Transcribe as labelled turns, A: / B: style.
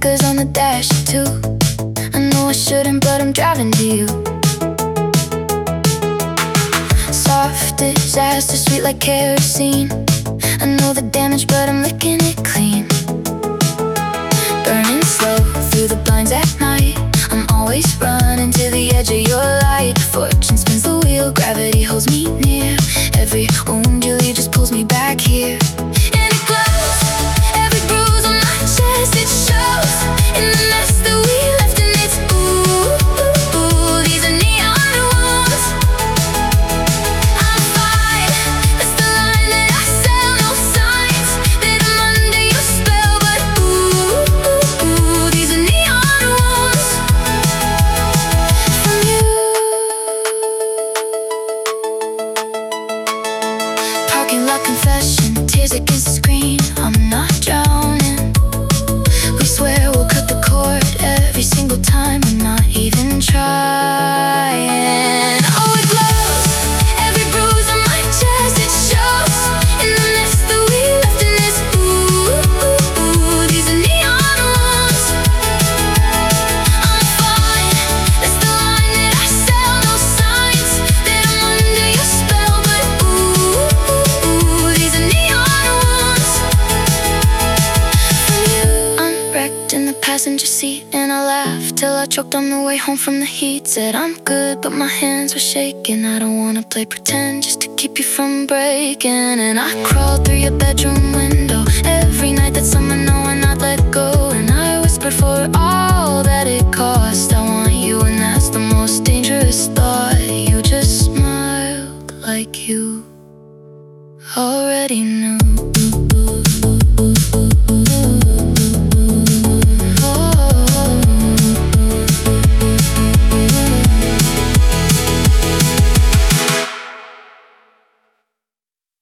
A: stickers on the dash too. I know I shouldn't, but I'm driving to you. Soft disaster, sweet like kerosene. I know the damage, but I'm licking it clean. Burning slow through the blinds at night. I'm always running to the edge of your light. Fortune spins the wheel, gravity holds me near. Every wound you leave just pulls me back here. And it glows, every bruise on my chest, it shows in the mess that we left. And it's ooh, these are neon wounds. I'm fine, that's the line that I sell. No signs that I'm under your spell. But ooh, these are neon wounds from you. Parking lot confession, tears against the screen. I'm not drowning. We swear we'll cut the cord every single time. I'm not even trying. Oh, it glows, every bruise on my chest, it shows in the mess that we left. And it's ooh, these are neon wounds. I'm fine, that's the line that I sell. No signs that I'm under your spell. But ooh, these are neon wounds from you. I'm wrecked in the passenger seat, and I laughed till I choked on the way home from the heat. Said I'm good, but my hands were shaking. I don't wanna play pretend just to keep you from breaking. And I crawled through your bedroom window every night that summer, knowing I'd let go. And I whispered for all that it cost, I want you, and that's the most dangerous thought. You just smiled like you already knew.